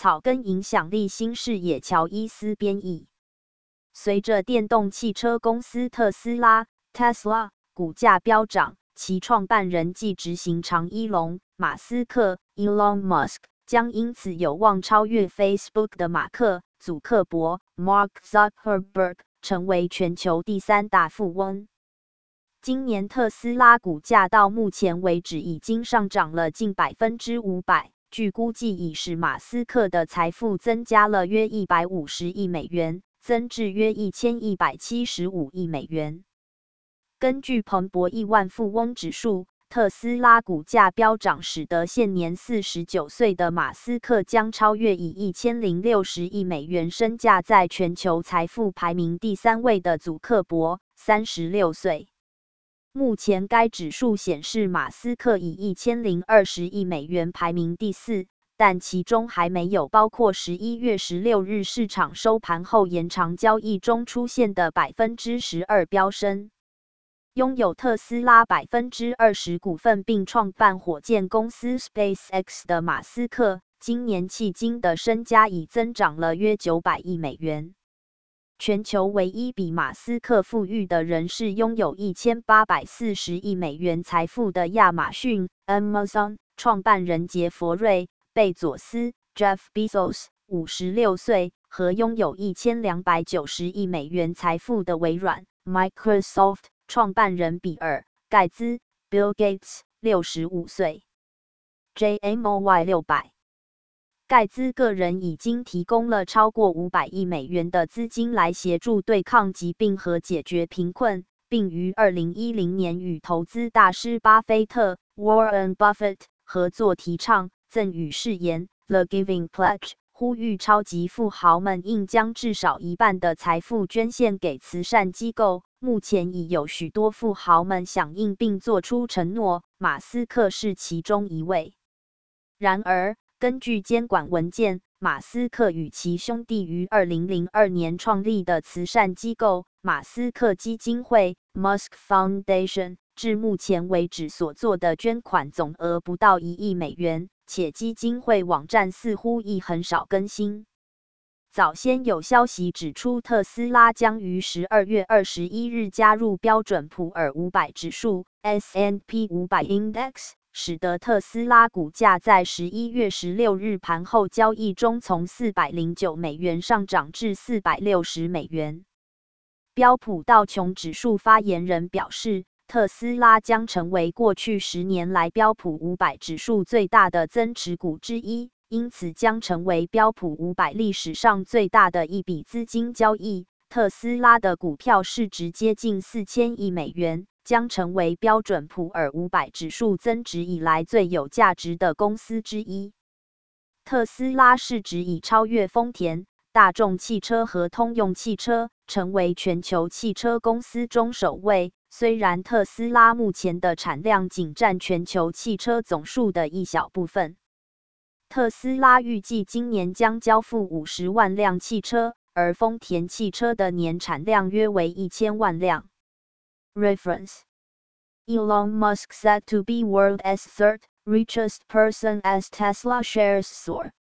草根影响力新视野乔伊斯编译。随着电动汽车公司特斯拉 Tesla 股价飙涨，其创办人暨执行长伊隆·马斯克 Elon Musk 将因此有望超越 Facebook 的马克·祖克伯 Mark Zuckerberg， 成为全球第3大富翁。今年特斯拉股价到目前为止已经上涨了近500%，据估计已使马斯克的财富增加了约150亿美元，增至约1175亿美元。根据彭博亿万富翁指数，特斯拉股价飙涨使得现年49岁的马斯克将超越以1060亿美元身价在全球财富排名第3位的祖克伯，36岁。目前该指数显示马斯克以1020亿美元排名第4，但其中还没有包括11月16日市场收盘后延长交易中出现的12%飙升。拥有特斯拉20%股份并创办火箭公司 SpaceX 的马斯克，今年迄今的身家已增长了约900亿美元。全球唯一比马斯克富裕的人是拥有1840亿美元财富的亚马逊 Amazon 创办人杰佛瑞·贝佐斯 Jeff Bezos 56岁，和拥有1290亿美元财富的微软 Microsoft 创办人比尔·盖茨 Bill Gates 65岁。JMOY 600盖茨个人已经提供了超过500亿美元的资金来协助对抗疾病和解决贫困，并于2010年与投资大师巴菲特 Warren Buffett 合作提倡赠与誓言 The Giving Pledge， 呼吁超级富豪们应将至少一半的财富捐献给慈善机构。目前已有许多富豪们响应并做出承诺，马斯克是其中一位。然而，根据监管文件，马斯克与其兄弟于2002年创立的慈善机构马斯克基金会 Musk Foundation 至目前为止所做的捐款总额不到1亿美元，且基金会网站似乎亦很少更新。早先有消息指出，特斯拉将于12月21日加入标准普尔500指数 S&P 500 Index， 使得特斯拉股价在11月16日盘后交易中从409美元上涨至460美元。标普道琼指数发言人表示，特斯拉将成为过去10年来标普500指数最大的增持股之一，因此将成为标普500历史上最大的一笔资金交易。特斯拉的股票市值接近4000亿美元，将成为标准普尔500指数增值以来最有价值的公司之一。特斯拉市值已超越丰田、大众汽车和通用汽车，成为全球汽车公司中首位。虽然特斯拉目前的产量仅占全球汽车总数的一小部分。特斯拉预计今年将交付50万辆汽车，而丰田汽车的年产量约为1000万辆。Reference Elon Musk said to be world's third richest person as Tesla shares soar.